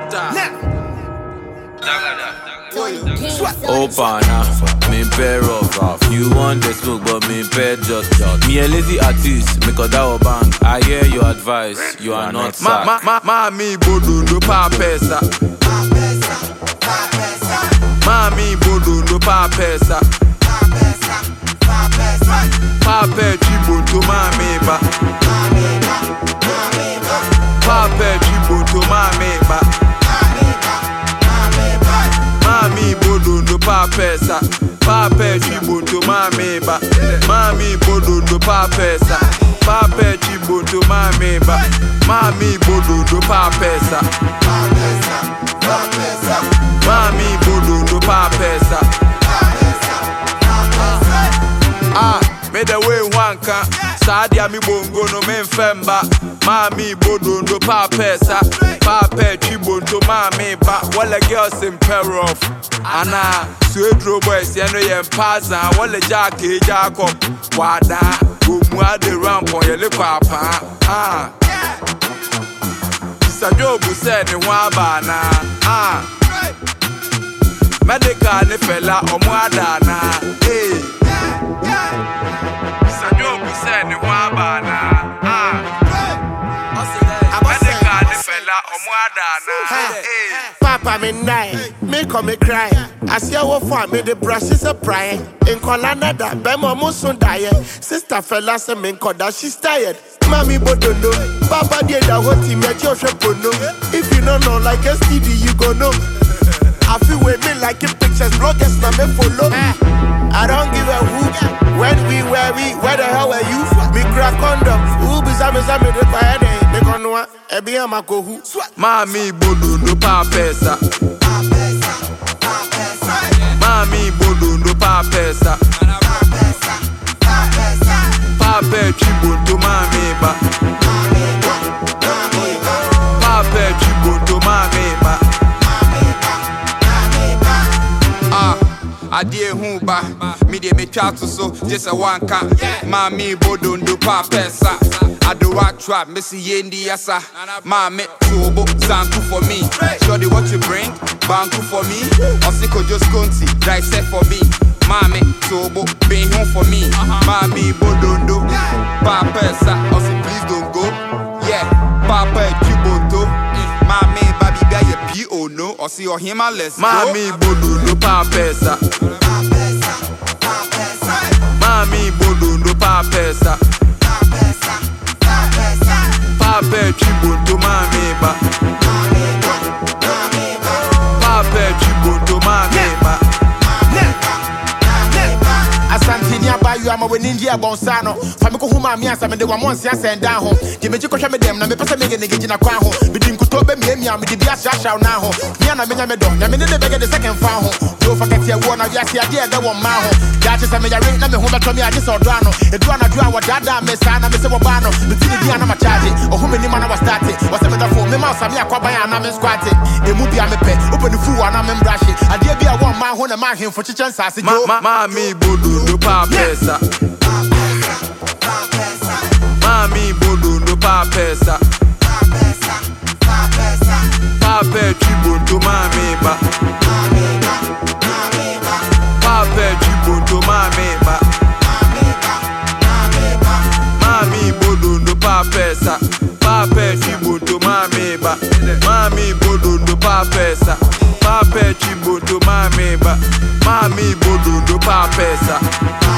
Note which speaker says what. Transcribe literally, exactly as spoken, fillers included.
Speaker 1: Opana, me pair off. You want the smoke, but me pair just shot. Me a lazy artist, me cause that bang. I hear your advice, you are not sad.
Speaker 2: Ma ma ma me bodu no pa pesa. Ma me bodu no pa pesa. Pa pe chibo to ma me ba. Pa pe chibo to ma me ba. Mami bodo no pa pesa, pa pe chibo to mami ba. Mami bodo no pa pesa, pa pe chibo to mami ba. Mami bodo no pa pesa, mami bodo no pa pesa. Ah, me the way one can. Sadia mi bongo no men femba. Mami bodo no pa pesa, pa pe chibo to mami ba. Walla girls in pair off. Ana suedro boys ya no yen pasa. Walla jackie jacob. Wada umwa de ramp on yele kwapa. Ah, Sajobu said ni wabana. Ah, medical ni fella omwada na. Hey, Sajobu said ni wabana. Ah,
Speaker 3: Papa me nine, me come me cry. I see how far me the brushes a prying. In Colorado, Bemo Musun die. Sister fella say me koda, she's tired. Mami bodono, Papa did the whole team at your shapono. If you don't know like S T D, you go know. I feel with me like in pictures, bloggers now me follow. I don't give a hoot. When we were we, where the hell were you? Me crack condom. Who be some some the fire day? They gonna know. Ebi amako who?
Speaker 2: Mami bodo no pa pesa. Mami bodo no pa pesa. Pa pe chibo to mami ba. Pa pe chibo to mami ba. Ah, adie hu ba. Me de me twa to so just a one can. Mami bodo no pa pesa. I do rock trap, Missy Yendi Yasa. Mami, Tubo, Zanku for me. Shorty, what you bring? Banku for me. Osiko just conti, dry set for me. Mami, Tubo, being home for me. Mami, Bodondo, Papa, Osi, please don't go. Yeah, Papa, Chiboto. Mami, baby, be a P O no. Osi or him, let's go. Mami, Bodondo, Papa. Mami, Bodondo, Papa. Pape chibo to mami ba. Pape chibo to mami ba.
Speaker 3: Asante ni abayu ama we India bonsano. Famiko huma mi asa me de wa monsi asa ndan ho. De meji ko hwe me dem na me pese me ge ngeji na kwa ho. Bidi nkuto be mi amia me de bia sha sha na ho. Ni na me nya me do. Na me ne de bege de second fa ho. Do forget ye wo na wi ase ade e de wo ma ho. Ja che se me yare na me ho beto me age so do ano. E do ana do awa dada me sa na me se wo ba no. Me tini bia na ma charge. O hu me ni ma na wa start. O se me da fo me ma sa me akwa ya na me squat. E mu bia me pe. Open fu ana me mbrashi. Ade bia wo ma ho na ma hemfo chichen sase jo.
Speaker 2: Mami bodo no pa pesa. Mami bodo no pa pesa. Pape chibo to mami ba. Pape chibo to mami ba. Mami bodo no pa pesa. Pape chibo to mami ba. Mami bodo no pa pesa. Pape chibo to mami ba. Mami bodo no pa pesa.